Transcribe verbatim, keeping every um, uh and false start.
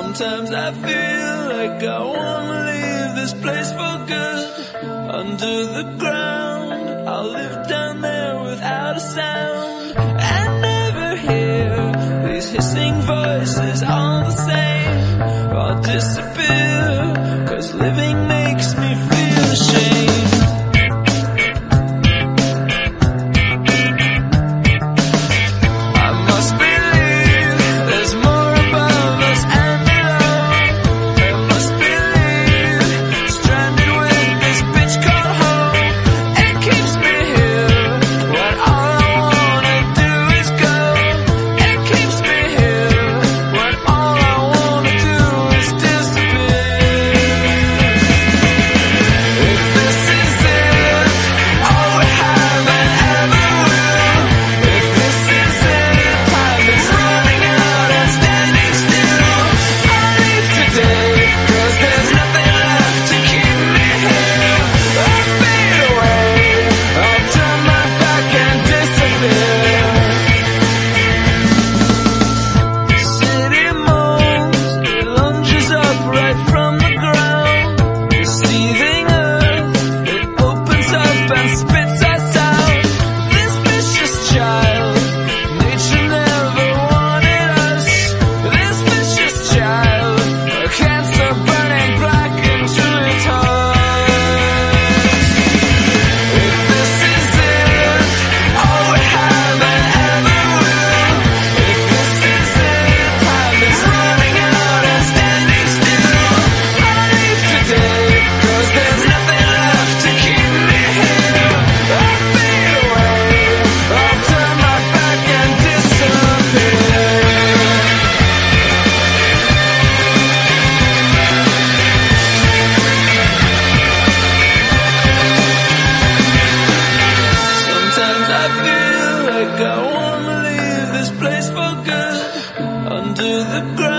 Sometimes I feel like I wanna leave this place for good. Under the ground, I'll live down there without a sound. I never hear these hissing voices all the same. I'll disappear, cause living makes me feel ashamed. I wanna leave this place for good. Under the ground.